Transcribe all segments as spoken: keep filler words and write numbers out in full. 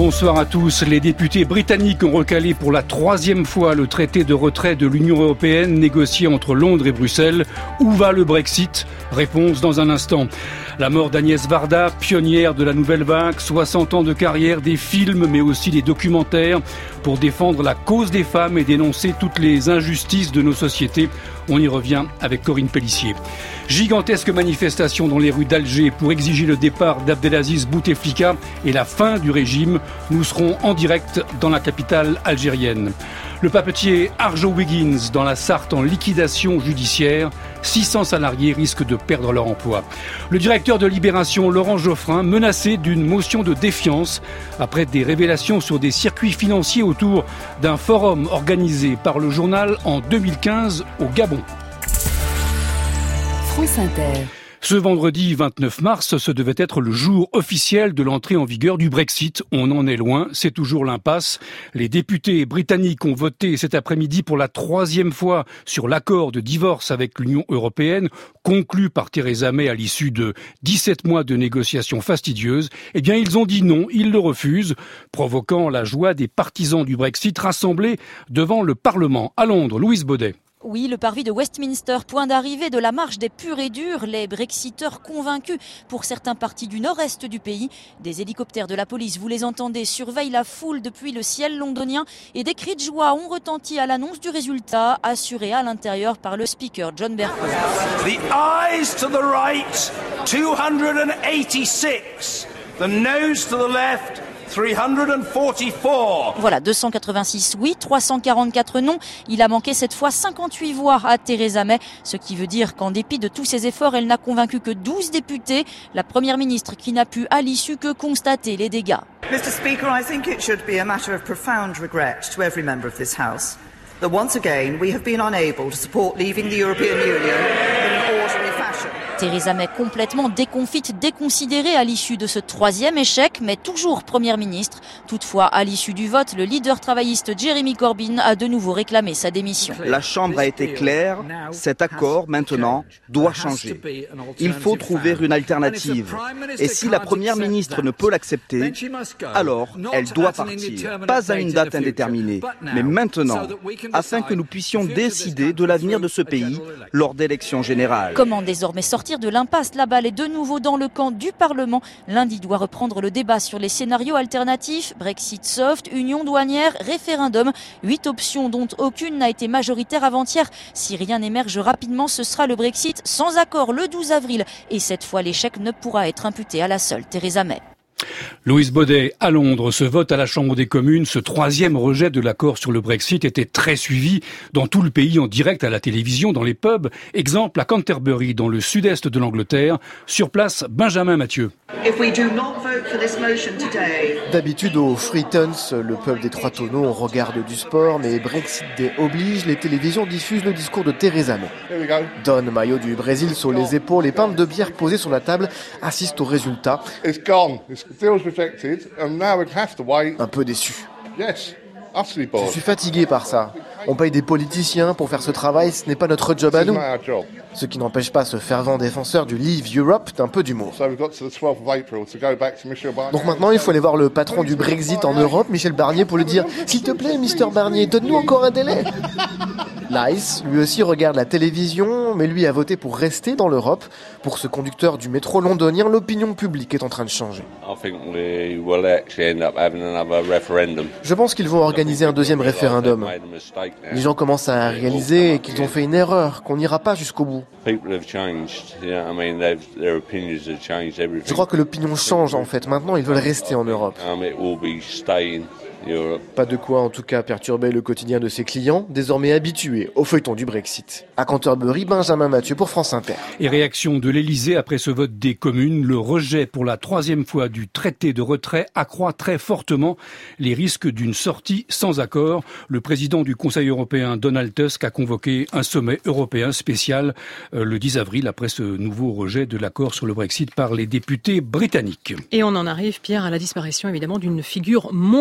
Bonsoir à tous. Les députés britanniques ont recalé pour la troisième fois le traité de retrait de l'Union européenne négocié entre Londres et Bruxelles. Où va le Brexit ? Réponse dans un instant. La mort d'Agnès Varda, pionnière de la nouvelle vague, soixante ans de carrière, des films mais aussi des documentaires pour défendre la cause des femmes et dénoncer toutes les injustices de nos sociétés. On y revient avec Corinne Pellissier. Gigantesque manifestation dans les rues d'Alger pour exiger le départ d'Abdelaziz Bouteflika et la fin du régime. Nous serons en direct dans la capitale algérienne. Le papetier Arjo Wiggins dans la Sarthe en liquidation judiciaire. six cents salariés risquent de perdre leur emploi. Le directeur de Libération, Laurent Geoffrin, menacé d'une motion de défiance après des révélations sur des circuits financiers autour d'un forum organisé par le journal en deux mille quinze au Gabon. France Inter. Ce vendredi vingt-neuf mars, ce devait être le jour officiel de l'entrée en vigueur du Brexit. On en est loin, c'est toujours l'impasse. Les députés britanniques ont voté cet après-midi pour la troisième fois sur l'accord de divorce avec l'Union européenne, conclu par Theresa May à l'issue de dix-sept mois de négociations fastidieuses. Eh bien, ils ont dit non, ils le refusent, provoquant la joie des partisans du Brexit rassemblés devant le Parlement. À Londres, Louise Baudet. Oui, le parvis de Westminster, point d'arrivée de la marche des purs et durs, les Brexiteurs convaincus pour certains partis du nord-est du pays. Des hélicoptères de la police, vous les entendez, surveillent la foule depuis le ciel londonien et des cris de joie ont retenti à l'annonce du résultat, assuré à l'intérieur par le speaker John Bercow. The ayes to the right, two hundred eighty-six. The noes to the left, three hundred forty-four. Voilà, deux cent quatre-vingt-six oui, trois cent quarante-quatre non. Il a manqué cette fois cinquante-huit voix à Theresa May, ce qui veut dire qu'en dépit de tous ses efforts, elle n'a convaincu que douze députés. La première ministre qui n'a pu à l'issue que constater les dégâts. Mister Speaker, I think it should be a matter of profound regret to every member of this House that once again we have been unable to support leaving the European Union in an orderly fashion. Theresa May complètement déconfite, déconsidérée à l'issue de ce troisième échec, mais toujours première ministre. Toutefois, à l'issue du vote, le leader travailliste Jeremy Corbyn a de nouveau réclamé sa démission. La Chambre a été claire, cet accord maintenant doit changer. Il faut trouver une alternative. Et si la première ministre ne peut l'accepter, alors elle doit partir. Pas à une date indéterminée, mais maintenant, afin que nous puissions décider de l'avenir de ce pays lors d'élections générales. Comment désormais sortir de l'impasse? La balle est de nouveau dans le camp du Parlement. Lundi doit reprendre le débat sur les scénarios alternatifs. Brexit soft, union douanière, référendum. Huit options dont aucune n'a été majoritaire avant-hier. Si rien n'émerge rapidement, ce sera le Brexit sans accord le douze avril. Et cette fois, l'échec ne pourra être imputé à la seule Theresa May. Louise Baudet, à Londres, ce vote à la Chambre des communes, ce troisième rejet de l'accord sur le Brexit était très suivi dans tout le pays en direct à la télévision, dans les pubs. Exemple à Canterbury, dans le sud-est de l'Angleterre. Sur place, Benjamin Mathieu. D'habitude au Freetons, le pub des Trois Tonneaux, on regarde du sport, mais Brexit Day oblige, les télévisions diffusent le discours de Theresa May. Don Maio du Brésil sur les épaules et pintes de bière posées sur la table assiste au résultat. Un peu déçu. Je suis fatigué par ça. On paye des politiciens pour faire ce travail, ce n'est pas notre job à nous. Ce qui n'empêche pas ce fervent défenseur du Leave Europe d'un peu d'humour. Donc maintenant, il faut aller voir le patron du Brexit en Europe, Michel Barnier, pour lui dire « S'il te plaît, Mister Barnier, donne-nous encore un délai !» Lice, lui aussi, regarde la télévision, mais lui a voté pour rester dans l'Europe. Pour ce conducteur du métro londonien, l'opinion publique est en train de changer. Je pense qu'ils vont organiser un deuxième référendum. Les gens commencent à réaliser qu'ils ont fait une erreur, qu'on n'ira pas jusqu'au bout. Je crois que l'opinion change en fait. Maintenant, ils veulent rester en Europe. Pas de quoi en tout cas perturber le quotidien de ses clients, désormais habitués au feuilleton du Brexit. À Canterbury, Benjamin Mathieu pour France Inter. Et réaction de l'Elysée après ce vote des communes, le rejet pour la troisième fois du traité de retrait accroît très fortement les risques d'une sortie sans accord. Le président du Conseil européen, Donald Tusk, a convoqué un sommet européen spécial euh, le dix avril après ce nouveau rejet de l'accord sur le Brexit par les députés britanniques. Et on en arrive, Pierre, à la disparition évidemment d'une figure mondiale.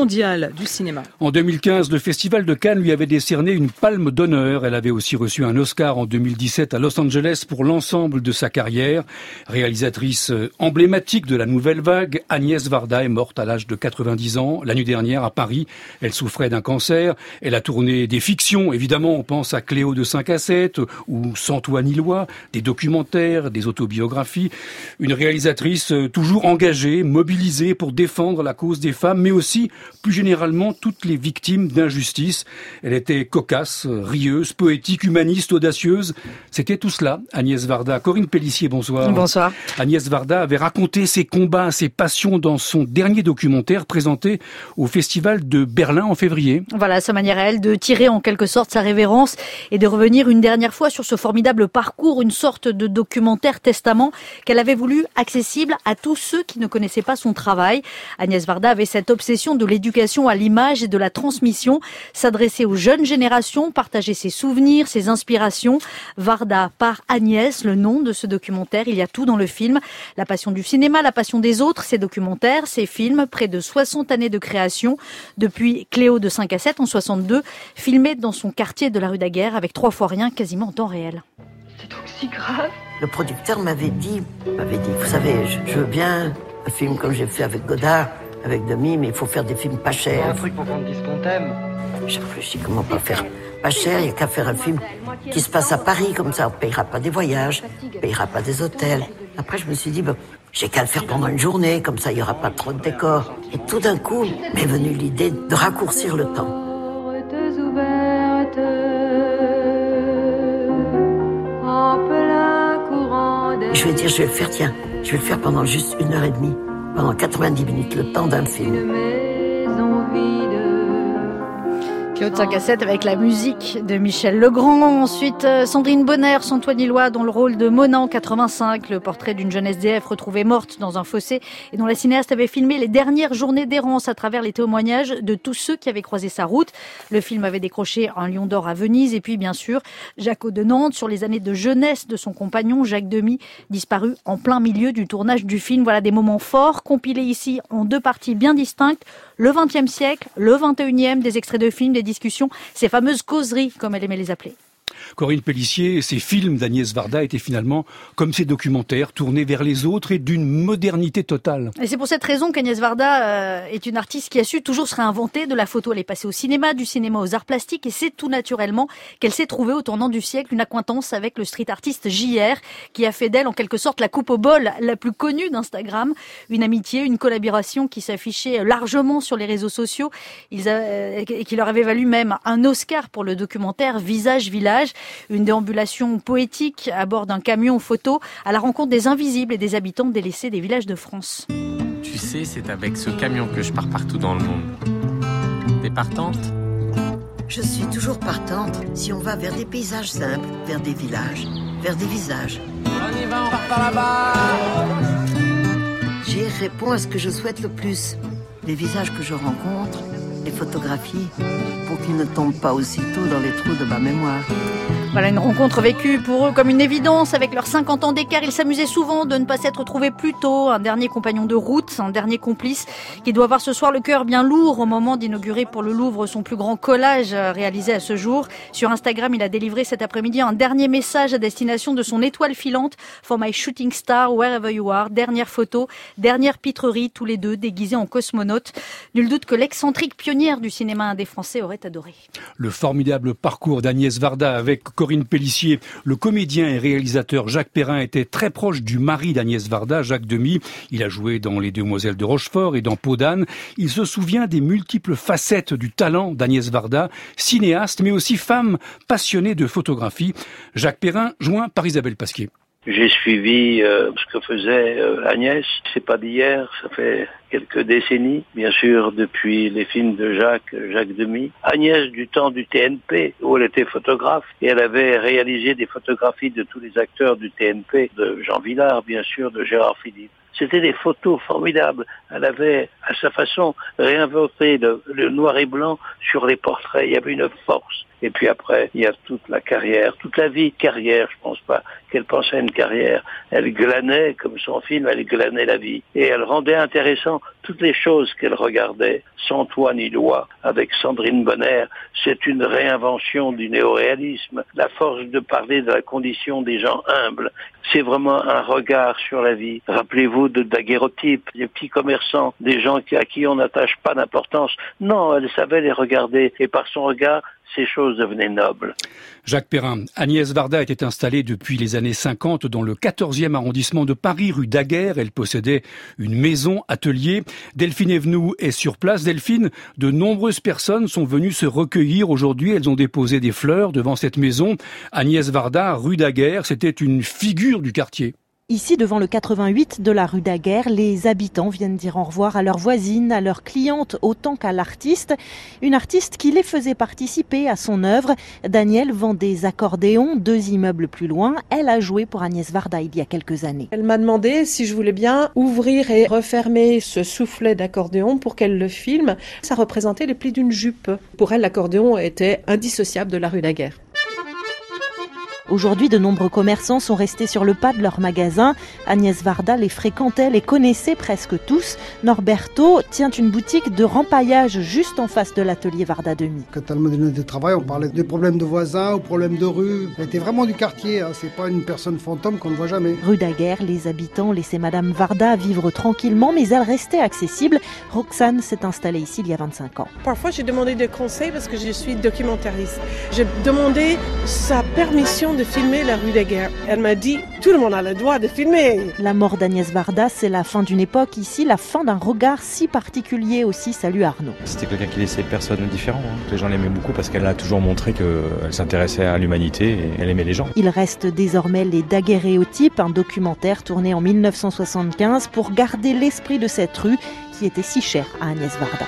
du cinéma. En deux mille quinze, le Festival de Cannes lui avait décerné une palme d'honneur. Elle avait aussi reçu un Oscar en deux mille dix-sept à Los Angeles pour l'ensemble de sa carrière. Réalisatrice emblématique de la nouvelle vague, Agnès Varda est morte à l'âge de quatre-vingt-dix ans. La nuit dernière, à Paris, elle souffrait d'un cancer. Elle a tourné des fictions, évidemment, on pense à Cléo de cinq à sept ou Sans toi ni loi, des documentaires, des autobiographies. Une réalisatrice toujours engagée, mobilisée pour défendre la cause des femmes, mais aussi, plus généralement, toutes les victimes d'injustice. Elle était cocasse, rieuse, poétique, humaniste, audacieuse. C'était tout cela, Agnès Varda. Corinne Pellissier, bonsoir. Bonsoir. Agnès Varda avait raconté ses combats, ses passions dans son dernier documentaire présenté au Festival de Berlin en février. Voilà, sa manière à elle de tirer en quelque sorte sa révérence et de revenir une dernière fois sur ce formidable parcours, une sorte de documentaire testament qu'elle avait voulu accessible à tous ceux qui ne connaissaient pas son travail. Agnès Varda avait cette obsession de l'éducation à l'image et de la transmission, s'adresser aux jeunes générations, partager ses souvenirs, ses inspirations. Varda par Agnès, le nom de ce documentaire, il y a tout dans le film. La passion du cinéma, la passion des autres, ses documentaires, ses films, près de soixante années de création. Depuis Cléo de cinq à sept en soixante-deux, filmé dans son quartier de la rue Daguerre avec trois fois rien, quasiment en temps réel. C'est donc si grave. Le producteur m'avait dit, m'avait dit, vous savez, je, je veux bien un film comme j'ai fait avec Godard, avec Demy, mais il faut faire des films pas chers. Un truc pour qu'on dise qu'on t'aime. J'ai réfléchi comment pas faire pas cher, il n'y a qu'à faire un film qui se passe à Paris, comme ça on ne payera pas des voyages, on ne payera pas des hôtels. Après je me suis dit, bon, j'ai qu'à le faire pendant une journée, comme ça il n'y aura pas trop de décors. Et tout d'un coup m'est venue l'idée de raccourcir le temps. Et je vais dire, je vais le faire, tiens, je vais le faire pendant juste une heure et demie, pendant quatre-vingt-dix minutes, le temps d'un film. Cléo de cinq à sept avec la musique de Michel Legrand. Ensuite, Sandrine Bonner, Sans toi ni loi, dans le rôle de Mona en quatre-vingt-cinq, le portrait d'une jeune S D F retrouvée morte dans un fossé et dont la cinéaste avait filmé les dernières journées d'errance à travers les témoignages de tous ceux qui avaient croisé sa route. Le film avait décroché un Lion d'Or à Venise et puis, bien sûr, Jaco de Nantes sur les années de jeunesse de son compagnon Jacques Demy, disparu en plein milieu du tournage du film. Voilà des moments forts, compilés ici en deux parties bien distinctes. Le vingtième siècle, le vingt et unième, des extraits de films, des discussions, ces fameuses causeries, comme elle aimait les appeler. Corinne Pellissier, ces films d'Agnès Varda étaient finalement comme ces documentaires tournés vers les autres et d'une modernité totale. Et c'est pour cette raison qu'Agnès Varda euh, est une artiste qui a su toujours se réinventer. De la photo, elle est passée au cinéma, du cinéma aux arts plastiques, et c'est tout naturellement qu'elle s'est trouvée au tournant du siècle une accointance avec le street artiste J R, qui a fait d'elle en quelque sorte la coupe au bol la plus connue d'Instagram. Une amitié, une collaboration qui s'affichait largement sur les réseaux sociaux Ils a, euh, et qui leur avait valu même un Oscar pour le documentaire Visage Village. Une déambulation poétique à bord d'un camion photo à la rencontre des invisibles et des habitants délaissés des villages de France. Tu sais, c'est avec ce camion que je pars partout dans le monde. T'es partante ? Je suis toujours partante si on va vers des paysages simples, vers des villages, vers des visages. On y va, on part par là-bas. J'y réponds à ce que je souhaite le plus. Les visages que je rencontre, les photographies, pour qu'ils ne tombent pas aussitôt dans les trous de ma mémoire. Voilà une rencontre vécue pour eux comme une évidence. Avec leurs cinquante ans d'écart, ils s'amusaient souvent de ne pas s'être retrouvés plus tôt. Un dernier compagnon de route, un dernier complice qui doit avoir ce soir le cœur bien lourd au moment d'inaugurer pour le Louvre son plus grand collage réalisé à ce jour. Sur Instagram, il a délivré cet après-midi un dernier message à destination de son étoile filante. For my shooting star, wherever you are. Dernière photo, dernière pitrerie, tous les deux déguisés en cosmonautes. Nul doute que l'excentrique pionnière du cinéma indé français aurait adoré. Le formidable parcours d'Agnès Varda avec Corinne Pellissier. Le comédien et réalisateur Jacques Perrin était très proche du mari d'Agnès Varda, Jacques Demy. Il a joué dans Les Demoiselles de Rochefort et dans Peau d'âne. Il se souvient des multiples facettes du talent d'Agnès Varda, cinéaste mais aussi femme passionnée de photographie. Jacques Perrin, joint par Isabelle Pasquier. J'ai suivi euh, ce que faisait euh, Agnès. C'est pas d'hier, ça fait quelques décennies, bien sûr, depuis les films de Jacques, Jacques Demy. Agnès du temps du T N P, où elle était photographe, et elle avait réalisé des photographies de tous les acteurs du T N P, de Jean Vilar, bien sûr, de Gérard Philippe. C'était des photos formidables. Elle avait, à sa façon, réinventé le, le noir et blanc sur les portraits. Il y avait une force. Et puis après, il y a toute la carrière, toute la vie de carrière. Je pense pas qu'elle pensait à une carrière. Elle glanait, comme son film, elle glanait la vie. Et elle rendait intéressant toutes les choses qu'elle regardait, sans toit ni loi, avec Sandrine Bonner. C'est une réinvention du néoréalisme. La force de parler de la condition des gens humbles. C'est vraiment un regard sur la vie. Rappelez-vous de daguerreotypes, des petits commerçants, des gens à qui on n'attache pas d'importance. Non, elle savait les regarder. Et par son regard, ces choses devenaient nobles. Jacques Perrin, Agnès Varda était installée depuis les années cinquante dans le quatorzième arrondissement de Paris, rue Daguerre. Elle possédait une maison atelier. Delphine Evenou est sur place. Delphine, de nombreuses personnes sont venues se recueillir aujourd'hui. Elles ont déposé des fleurs devant cette maison. Agnès Varda, rue Daguerre, c'était une figure du quartier. Ici, devant le quatre-vingt-huit de la rue Daguerre, les habitants viennent dire au revoir à leurs voisines, à leurs clientes, autant qu'à l'artiste. Une artiste qui les faisait participer à son œuvre. Danielle vend des accordéons, deux immeubles plus loin. Elle a joué pour Agnès Varda il y a quelques années. Elle m'a demandé si je voulais bien ouvrir et refermer ce soufflet d'accordéon pour qu'elle le filme. Ça représentait les plis d'une jupe. Pour elle, l'accordéon était indissociable de la rue Daguerre. Aujourd'hui, de nombreux commerçants sont restés sur le pas de leur magasin. Agnès Varda les fréquentait, les connaissait presque tous. Norberto tient une boutique de rempaillage juste en face de l'atelier Varda Demi. Quand elle me donnait du travail, on parlait des problèmes de voisins, ou problèmes de rue. Elle était vraiment du quartier, hein. C'est pas une personne fantôme qu'on ne voit jamais. Rue Daguerre, les habitants laissaient Madame Varda vivre tranquillement, mais elle restait accessible. Roxane s'est installée ici il y a vingt-cinq ans. Parfois, j'ai demandé des conseils parce que je suis documentariste. J'ai demandé sa permission de de filmer la rue Daguerre. Elle m'a dit, tout le monde a le droit de filmer. La mort d'Agnès Varda, c'est la fin d'une époque ici, la fin d'un regard si particulier aussi. Salut Arnaud. C'était quelqu'un qui laissait personne différent. Hein. Les gens l'aimaient beaucoup parce qu'elle a toujours montré qu'elle s'intéressait à l'humanité et elle aimait les gens. Il reste désormais les Daguerréotypes, un documentaire tourné en mille neuf cent soixante-quinze pour garder l'esprit de cette rue qui était si chère à Agnès Varda.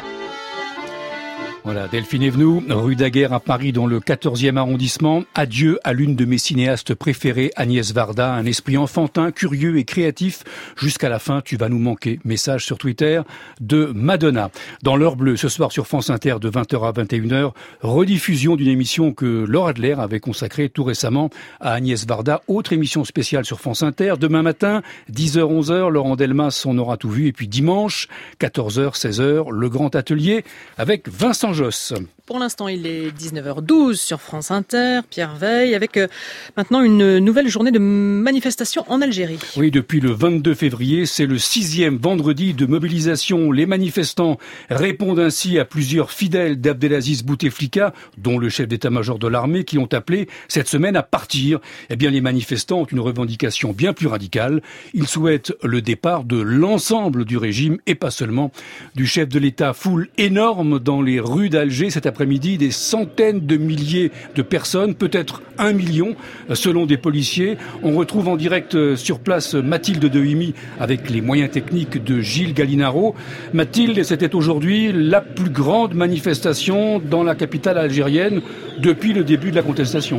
Voilà, Delphine Evenou, rue Daguerre à Paris dans le quatorzième arrondissement. Adieu à l'une de mes cinéastes préférées, Agnès Varda, un esprit enfantin, curieux et créatif. Jusqu'à la fin, tu vas nous manquer. Message sur Twitter de Madonna. Dans l'heure bleue, ce soir sur France Inter de vingt heures à vingt et une heures, rediffusion d'une émission que Laure Adler avait consacrée tout récemment à Agnès Varda. Autre émission spéciale sur France Inter. Demain matin, dix heures, onze heures, Laurent Delmas, on aura tout vu. Et puis dimanche, quatorze heures, seize heures, le grand atelier avec Vincent Josse. Pour l'instant, il est dix-neuf heures douze sur France Inter, Pierre Veille, avec euh, maintenant une nouvelle journée de manifestation en Algérie. Oui, depuis le vingt-deux février, c'est le sixième vendredi de mobilisation. Les manifestants répondent ainsi à plusieurs fidèles d'Abdelaziz Bouteflika, dont le chef d'état-major de l'armée, qui ont appelé cette semaine à partir. Eh bien, les manifestants ont une revendication bien plus radicale. Ils souhaitent le départ de l'ensemble du régime et pas seulement du chef de l'État. Foule énorme dans les rues d'Alger cet après-midi, des centaines de milliers de personnes, peut-être un million selon des policiers. On retrouve en direct sur place Mathilde Dehimi avec les moyens techniques de Gilles Gallinaro. Mathilde, c'était aujourd'hui la plus grande manifestation dans la capitale algérienne depuis le début de la contestation.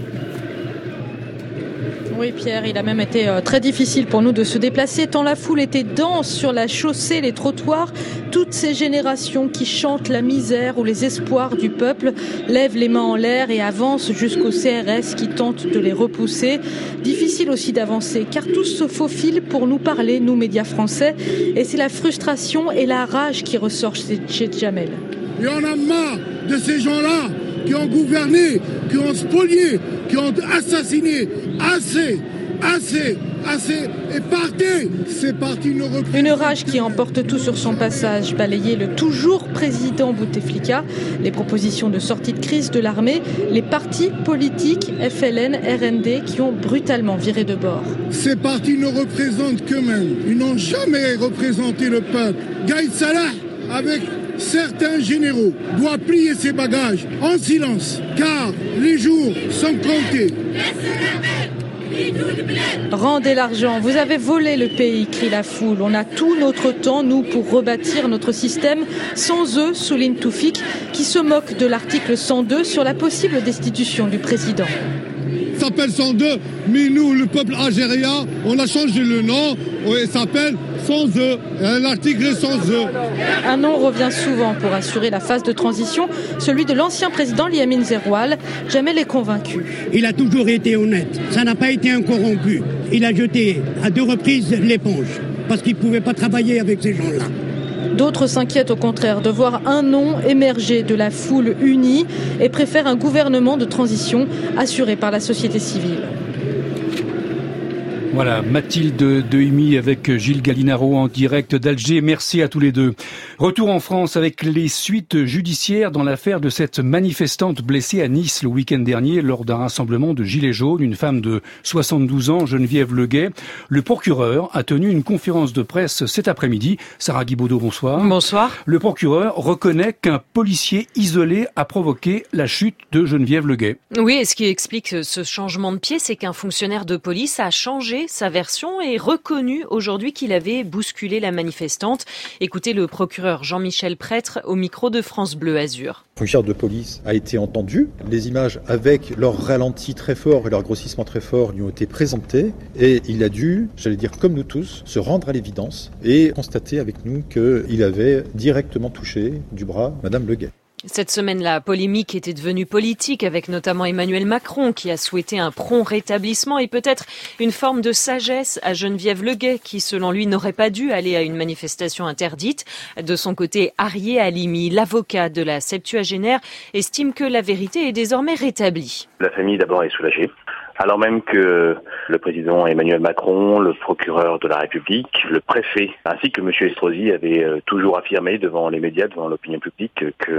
Oui Pierre, il a même été euh, très difficile pour nous de se déplacer tant la foule était dense sur la chaussée, les trottoirs. Toutes ces générations qui chantent la misère ou les espoirs du peuple lèvent les mains en l'air et avancent jusqu'au C R S qui tente de les repousser. Difficile aussi d'avancer car tous se faufilent pour nous parler, nous médias français. Et c'est la frustration et la rage qui ressort chez Jamel. Il y en a marre de ces gens-là qui ont gouverné, qui ont spolié, qui ont assassiné. Assez, assez, assez, et partez. C'est parti, une reprise. Une rage qui emporte tout sur son passage, balayer le toujours président Bouteflika, les propositions de sortie de crise de l'armée, les partis politiques F L N, R N D qui ont brutalement viré de bord. Ces partis ne représentent qu'eux-mêmes. Ils n'ont jamais représenté le peuple. Gaïd Salah, avec certains généraux, doit plier ses bagages en silence, car les jours sont comptés. Rendez l'argent, vous avez volé le pays, crie la foule. On a tout notre temps, nous, pour rebâtir notre système. Sans eux, souligne Toufik, qui se moque de l'article cent deux sur la possible destitution du président. s'appelle cent deux, mais nous, le peuple algérien, on a changé le nom, il s'appelle sans eux, l'article sans eux. Un nom revient souvent pour assurer la phase de transition, celui de l'ancien président Liamine Zeroual. Jamel est convaincu. Il a toujours été honnête, ça n'a pas été un corrompu. Il a jeté à deux reprises l'éponge, parce qu'il ne pouvait pas travailler avec ces gens-là. D'autres s'inquiètent au contraire de voir un nom émerger de la foule unie et préfèrent un gouvernement de transition assuré par la société civile. Voilà, Mathilde Dehimi avec Gilles Gallinaro en direct d'Alger. Merci à tous les deux. Retour en France avec les suites judiciaires dans l'affaire de cette manifestante blessée à Nice le week-end dernier lors d'un rassemblement de gilets jaunes, une femme de soixante-douze ans, Geneviève Leguet. Le procureur a tenu une conférence de presse cet après-midi. Sarah Guibaudot, bonsoir. Bonsoir. Le procureur reconnaît qu'un policier isolé a provoqué la chute de Geneviève Leguet. Oui, et ce qui explique ce changement de pied, c'est qu'un fonctionnaire de police a changé sa version et reconnu aujourd'hui qu'il avait bousculé la manifestante. Écoutez le procureur Jean-Michel Prêtre au micro de France Bleu Azur. Le fonctionnaire de police a été entendu. Les images avec leur ralenti très fort et leur grossissement très fort lui ont été présentées et il a dû, j'allais dire comme nous tous, se rendre à l'évidence et constater avec nous qu'il avait directement touché du bras Madame Leguet. Cette semaine, la polémique était devenue politique avec notamment Emmanuel Macron qui a souhaité un prompt rétablissement et peut-être une forme de sagesse à Geneviève Leguet qui, selon lui, n'aurait pas dû aller à une manifestation interdite. De son côté, Arié Halimi, l'avocat de la septuagénaire, estime que la vérité est désormais rétablie. La famille d'abord est soulagée. Alors même que le président Emmanuel Macron, le procureur de la République, le préfet, ainsi que M. Estrosi avaient toujours affirmé devant les médias, devant l'opinion publique,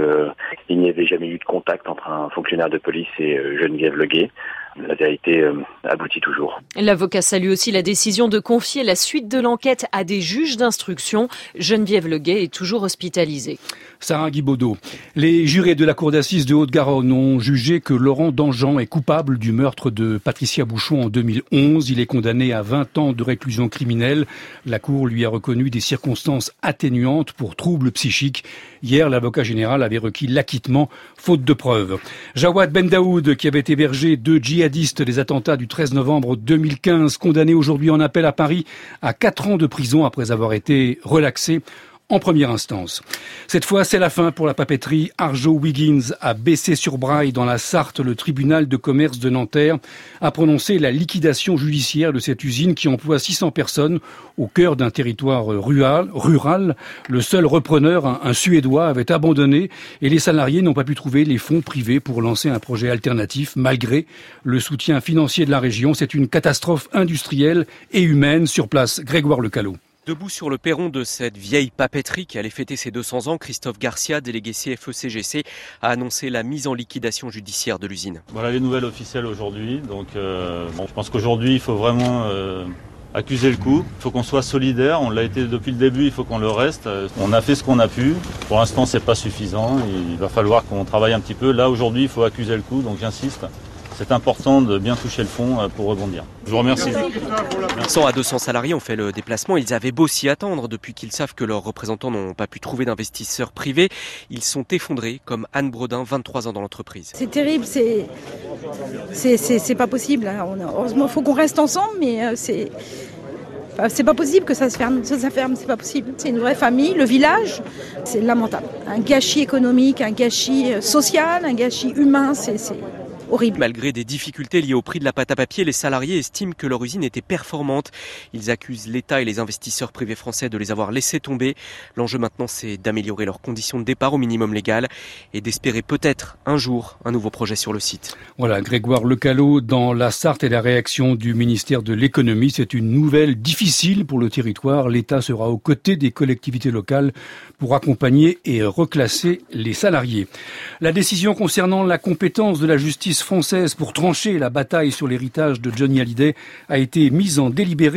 qu'il n'y avait jamais eu de contact entre un fonctionnaire de police et Geneviève Leguet. La vérité euh, aboutit toujours. L'avocat salue aussi la décision de confier la suite de l'enquête à des juges d'instruction. Geneviève Leguet est toujours hospitalisée. Sarah Guibaudot. Les jurés de la cour d'assises de Haute-Garonne ont jugé que Laurent Danjean est coupable du meurtre de Patricia Bouchon en deux mille onze. Il est condamné à vingt ans de réclusion criminelle. La cour lui a reconnu des circonstances atténuantes pour troubles psychiques. Hier, l'avocat général avait requis l'acquittement, faute de preuves. Jawad Ben Daoud, qui avait hébergé deux djihadistes des attentats du treize novembre deux mille quinze, condamné aujourd'hui en appel à Paris à quatre ans de prison après avoir été relaxé en première instance. Cette fois, c'est la fin pour la papeterie Arjo-Wiggins à Bessay-sur-Braille dans la Sarthe. Le tribunal de commerce de Nanterre a prononcé la liquidation judiciaire de cette usine qui emploie six cents personnes au cœur d'un territoire rural. rural. Le seul repreneur, un, un Suédois, avait abandonné et les salariés n'ont pas pu trouver les fonds privés pour lancer un projet alternatif malgré le soutien financier de la région. C'est une catastrophe industrielle et humaine. Sur place, Grégoire Lecalot. Debout sur le perron de cette vieille papeterie qui allait fêter ses deux cents ans, Christophe Garcia, délégué C F E C G C, a annoncé la mise en liquidation judiciaire de l'usine. Voilà les nouvelles officielles aujourd'hui. Donc, euh, bon, je pense qu'aujourd'hui, il faut vraiment euh, accuser le coup. Il faut qu'on soit solidaire. On l'a été depuis le début, il faut qu'on le reste. On a fait ce qu'on a pu. Pour l'instant, c'est pas suffisant. Il va falloir qu'on travaille un petit peu. Là, aujourd'hui, il faut accuser le coup. Donc, j'insiste. C'est important de bien toucher le fond pour rebondir. Je vous remercie. cent à deux cents salariés ont fait le déplacement. Ils avaient beau s'y attendre depuis qu'ils savent que leurs représentants n'ont pas pu trouver d'investisseurs privés. Ils sont effondrés, comme Anne Bredin, vingt-trois ans dans l'entreprise. C'est terrible, c'est, c'est, c'est, c'est pas possible. Heureusement, il faut qu'on reste ensemble, mais c'est... C'est pas possible que ça se ferme, ça, ça ferme, c'est pas possible. C'est une vraie famille, le village, c'est lamentable. Un gâchis économique, un gâchis social, un gâchis humain, c'est... c'est... horrible. Malgré des difficultés liées au prix de la pâte à papier, les salariés estiment que leur usine était performante. Ils accusent l'État et les investisseurs privés français de les avoir laissés tomber. L'enjeu maintenant, c'est d'améliorer leurs conditions de départ au minimum légal et d'espérer peut-être un jour un nouveau projet sur le site. Voilà, Grégoire Lecalot dans la Sarthe et la réaction du ministère de l'économie. C'est une nouvelle difficile pour le territoire. L'État sera aux côtés des collectivités locales pour accompagner et reclasser les salariés. La décision concernant la compétence de la justice française pour trancher la bataille sur l'héritage de Johnny Hallyday a été mise en délibéré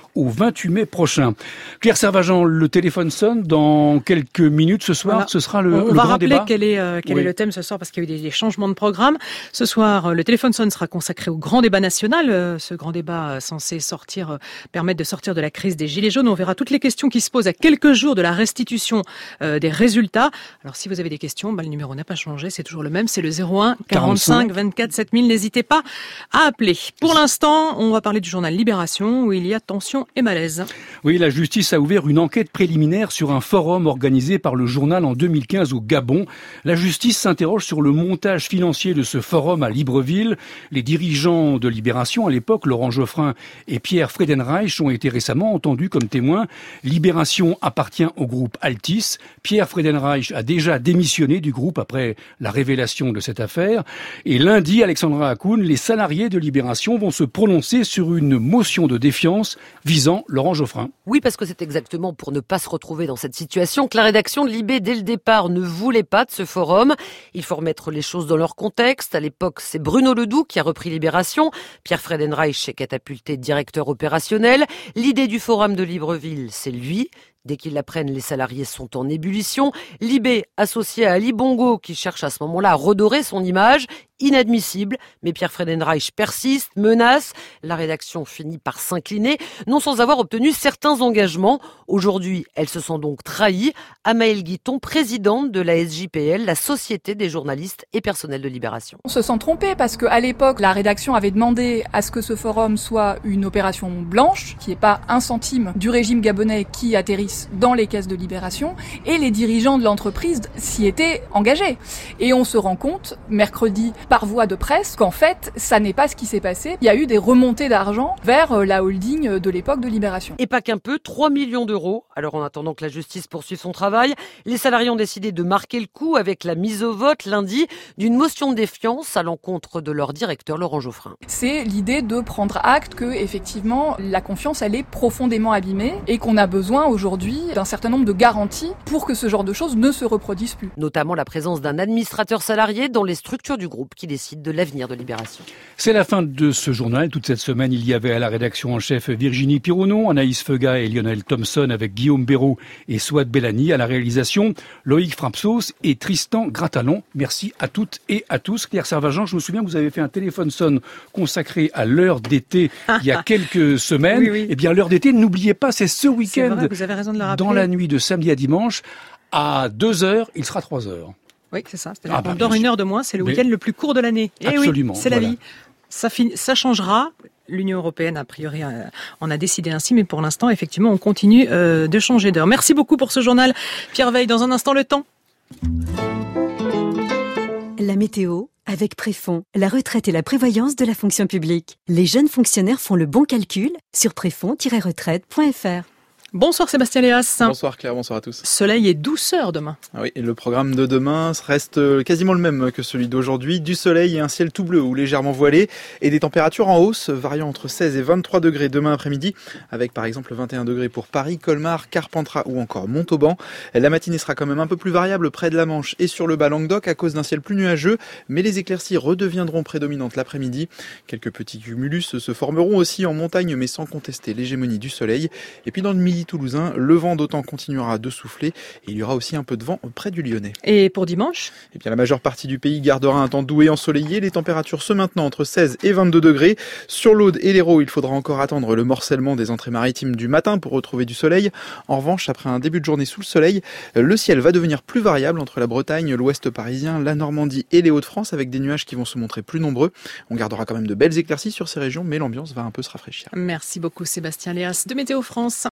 au vingt-huit mai prochain. Claire Servagent, le téléphone sonne dans quelques minutes ce soir. Voilà. Ce sera le, on le va grand rappeler débat. quel est euh, quel oui. est le thème ce soir parce qu'il y a eu des, des changements de programme. Ce soir, le téléphone sonne sera consacré au grand débat national. Euh, ce grand débat euh, censé sortir, euh, permettre de sortir de la crise des gilets jaunes. On verra toutes les questions qui se posent à quelques jours de la restitution euh, des résultats. Alors si vous avez des questions, bah, le numéro n'a pas changé, c'est toujours le même, c'est le zéro un quarante-cinq vingt-quatre sept mille. N'hésitez pas à appeler. Pour l'instant, on va parler du journal Libération où il y a tension et malaise. Oui, la justice a ouvert une enquête préliminaire sur un forum organisé par le journal en deux mille quinze au Gabon. La justice s'interroge sur le montage financier de ce forum à Libreville. Les dirigeants de Libération, à l'époque, Laurent Geoffrin et Pierre Friedenreich, ont été récemment entendus comme témoins. Libération appartient au groupe Altis. Pierre Friedenreich a déjà démissionné du groupe après la révélation de cette affaire. Et lundi, Alexandra Hakoun, les salariés de Libération vont se prononcer sur une motion de défiance visant Laurent Geoffrin. Oui, parce que c'est exactement pour ne pas se retrouver dans cette situation que la rédaction de Libé, dès le départ, ne voulait pas de ce forum. Il faut remettre les choses dans leur contexte. À l'époque, c'est Bruno Ledoux qui a repris Libération. Pierre Friedenreich est catapulté directeur opérationnel. L'idée du forum de Libreville, c'est lui. Dès qu'ils l'apprennent, les salariés sont en ébullition. Libé, associé à Ali Bongo, qui cherche à ce moment-là à redorer son image, inadmissible. Mais Pierre Friedenreich persiste, menace. La rédaction finit par s'incliner, non sans avoir obtenu certains engagements. Aujourd'hui, elle se sent donc trahie. Amaëlle Guiton, présidente de la S J P L, la Société des journalistes et personnels de Libération. On se sent trompé parce qu'à l'époque, la rédaction avait demandé à ce que ce forum soit une opération blanche, qui n'est pas un centime du régime gabonais qui atterrisse dans les caisses de Libération, et les dirigeants de l'entreprise s'y étaient engagés. Et on se rend compte, mercredi, par voie de presse, qu'en fait, ça n'est pas ce qui s'est passé. Il y a eu des remontées d'argent vers la holding de l'époque de Libération. Et pas qu'un peu, trois millions d'euros. Alors en attendant que la justice poursuive son travail, les salariés ont décidé de marquer le coup avec la mise au vote lundi d'une motion de défiance à l'encontre de leur directeur Laurent Geoffrin. C'est l'idée de prendre acte que, effectivement, la confiance, elle est profondément abîmée et qu'on a besoin aujourd'hui d'un certain nombre de garanties pour que ce genre de choses ne se reproduisent plus. Notamment la présence d'un administrateur salarié dans les structures du groupe qui décide de l'avenir de Libération. C'est la fin de ce journal. Toute cette semaine, il y avait à la rédaction en chef Virginie Pironneau, Anaïs Feuga et Lionel Thompson avec Guillaume Béraud et Souad Bellani. À la réalisation, Loïc Frapsos et Tristan Gratalon. Merci à toutes et à tous. Claire Servagent, je me souviens que vous avez fait un téléphone sonne consacré à l'heure d'été il y a quelques semaines. Oui, oui. Eh bien, l'heure d'été, n'oubliez pas, c'est ce week-end. C'est vrai, vous avez raison de le rappeler. Dans la nuit de samedi à dimanche, à deux heures, il sera trois heures. Oui, c'est ça. C'est-à-dire Ah, qu'on bah, dort une heure de moins, c'est le Mais... week-end le plus court de l'année. Et absolument. Oui, c'est voilà. la vie. Ça, fin... ça changera. L'Union européenne, a priori, en a décidé ainsi, mais pour l'instant, effectivement, on continue euh, de changer d'heure. Merci beaucoup pour ce journal. Pierre Veille, dans un instant, le temps. La météo avec Préfond, la retraite et la prévoyance de la fonction publique. Les jeunes fonctionnaires font le bon calcul sur préfond tiret retraite point f r. Bonsoir Sébastien Léas. Bonsoir Claire, bonsoir à tous. Soleil et douceur demain. Ah oui, et le programme de demain reste quasiment le même que celui d'aujourd'hui. Du soleil et un ciel tout bleu ou légèrement voilé et des températures en hausse variant entre seize et vingt-trois degrés demain après-midi avec par exemple vingt et un degrés pour Paris, Colmar, Carpentras ou encore Montauban. La matinée sera quand même un peu plus variable près de la Manche et sur le bas Languedoc à cause d'un ciel plus nuageux, mais les éclaircies redeviendront prédominantes l'après-midi. Quelques petits cumulus se formeront aussi en montagne mais sans contester l'hégémonie du soleil. Et puis dans le midi toulousain, le vent d'autant continuera de souffler et il y aura aussi un peu de vent près du Lyonnais. Et pour dimanche ? Eh bien, la majeure partie du pays gardera un temps doux et ensoleillé, les températures se maintenant entre seize et vingt-deux degrés. Sur l'Aude et l'Hérault, il faudra encore attendre le morcellement des entrées maritimes du matin pour retrouver du soleil. En revanche, après un début de journée sous le soleil, le ciel va devenir plus variable entre la Bretagne, l'ouest parisien, la Normandie et les Hauts-de-France avec des nuages qui vont se montrer plus nombreux. On gardera quand même de belles éclaircies sur ces régions, mais l'ambiance va un peu se rafraîchir. Merci beaucoup Sébastien Léas de Météo France.